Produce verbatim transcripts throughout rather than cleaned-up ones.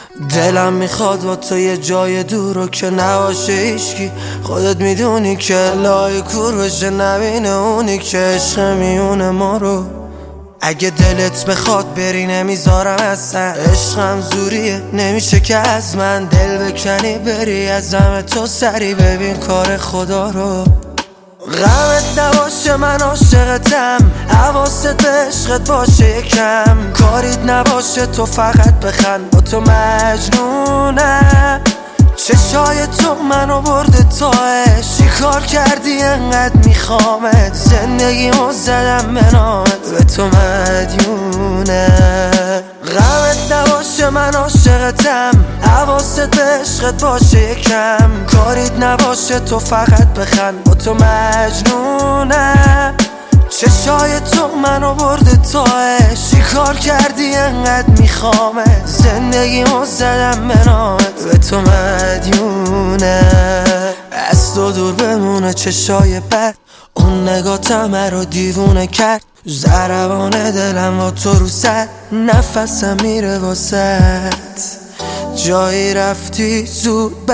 دلم میخواد با تو یه جای دور رو که نباشه هیچکی. خودت میدونی که لای کور بشه نبینه اونی که عشق میونه ما رو. اگه دلت بخواد بری نمیذارم اصلا، عشقم زوریه نمیشه که از من دل بکنی بری از همه تو سری ببین کار خدا رو. غمت نباشه من عاشقتم، حواست به عشقت باشه یکم، کاریت نباشه تو فقط بخند با تو مجنونم. چشای تو منو برده تاش، چی کار کردی انقدر میخوامت، زندگیمو زدم به نامت به تو مدیونم. غمت نباشه من عاشقتم، حواست به عشقت باشه یکم، کاریت نباشه تو فقط بخند با تو مجنونم. چشای تو منو برده تاش، چی کار کردی انقدر میخوامت، زندگیمو زدم به نامت به تو مدیونم. از تو دور بمونه چشای بد، اون نگاتم رو دیوونه کرد، ضربان دلم با تو رو سد، نفسم میره واسد، جایی رفتی زود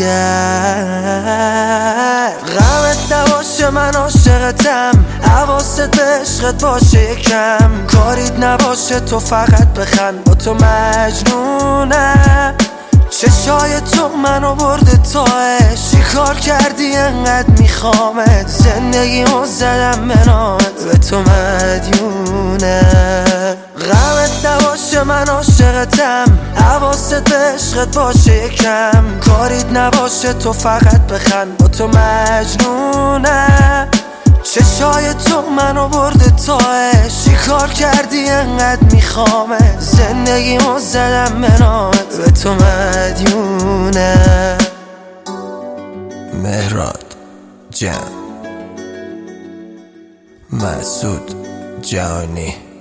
برگرد. غمت نباشه من عاشقتم، حواست به عشقت باشه یکم، کاریت نباشه تو فقط بخند با تو مجنونم. چشای تو منو برده تاش، چی کار کردی انقدر میخوامت، زندگیمو زدم به نامت به تو مدیونم. غمت نباشه من عاشقتم، حواست به عشقت باشه یکم، کاریت نباشه تو فقط بخند با تو مجنونم. چشای تو منو برده تاش، چی کار کردی انقدر میخوامت، زندگیمو زدم به نامت به تو مدیونم. مهراد جان، مسعود جانی.